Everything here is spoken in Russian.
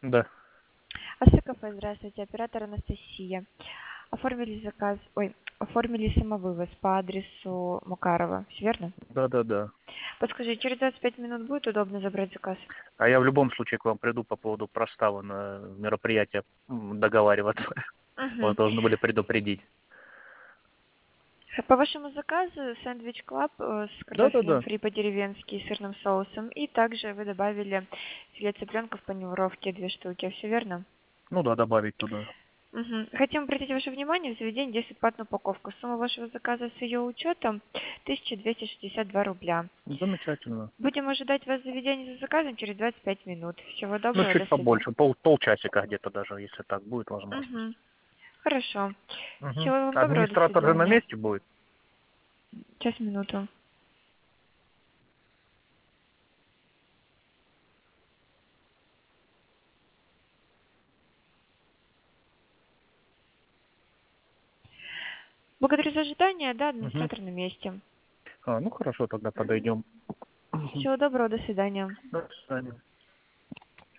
Да. Кафе, здравствуйте, оператор Анастасия. Оформили заказ, оформили самовывоз по адресу Макарова, всё верно? Да-да-да. Подскажи, через 25 минут будет удобно забрать заказ? А я в любом случае к вам приду по поводу проставы на мероприятие, договариваться. Мгм. Вас должны были предупредить. По вашему заказу сэндвич клаб с картофелем Да-да-да. фри по-деревенски и сырным соусом. И также вы добавили филе цыпленка в панировке 2 штуки, все верно? Ну да, добавить туда. Мгм. Хотим обратить ваше внимание, в заведении действует платная упаковка. Сумма вашего заказа с ее учетом 1262 рубля. Замечательно. Будем ожидать вас в заведении за заказом через 25 минут. Всего Ну, доброго, до чуть свидания. побольше, полчасика где-то даже, если так будет возможность. Мгм. Хорошо. Мгм. Всего вам доброго, до Администратор же на свидания. месте будет? Сейчас, минуту. Благодарю за ожидание. Да, Мгм. администратор на месте. Ну хорошо, тогда Мгм. подойдем. Всего доброго, до свидания. До свидания.